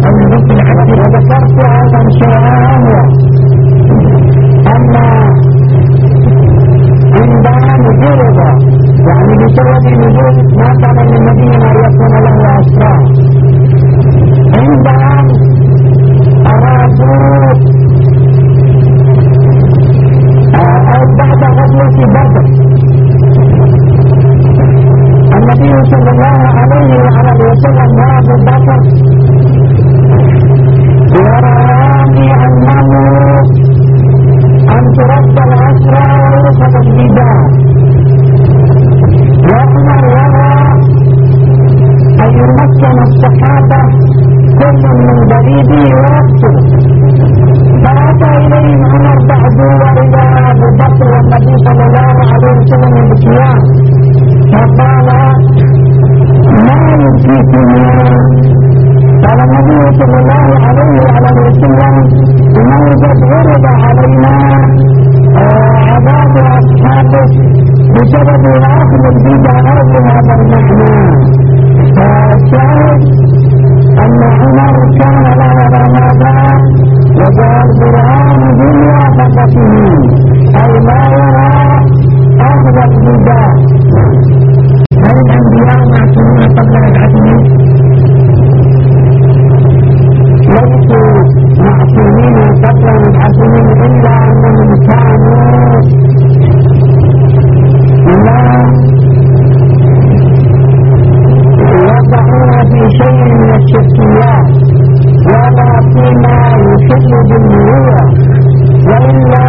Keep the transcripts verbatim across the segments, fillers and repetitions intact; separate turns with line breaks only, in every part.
وذكرت أيضا شيئا أن عندما نجرب يعني بسبب وجود ما كان للنبي أن يكون له أسرار عندما أرادوا بعد غزوة بدر النبي صلى الله عليه وعلى وسلم وأبو بكر ورآني أنه أن ترد الأسرى ويؤخذ البداية وعمر يرى أن يمكن الصحابة كل من بريده ويقتل فأتى إليهم عمر بعد ورد أبو بكر والنبي صلى الله عليه وسلم بكيان فقال ما يمكنكما قال النبي صلى الله عليه وعلى وسلم إنه قد عرض علينا عذاب أصحابه بسبب أخذ البدع أرض هذا المعنى فالشاهد أن عمر كان لا يرى ماذا وقال برهان دنيا فقته أي لا يرى أخذ البدع هل الأنبياء معصومون قبل رجعتهم؟ ليسوا معصومين قبل رجعتهم إلا أنهم كانوا لا يقعون في شيء من الشركيات ولا فيما يخل بالنبوة وإلا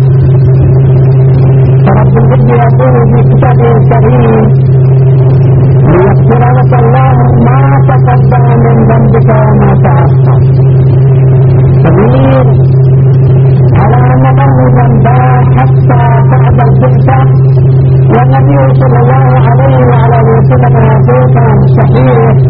فرب العزة يقول في كتابه الكريم ليغفر لك الله ما تقدم من ذنبك وما تأخر سبيل على أن له ذنبا حتى بعد البعثة والنبي صلى الله عليه وعلى وسلم يقول عن صحيح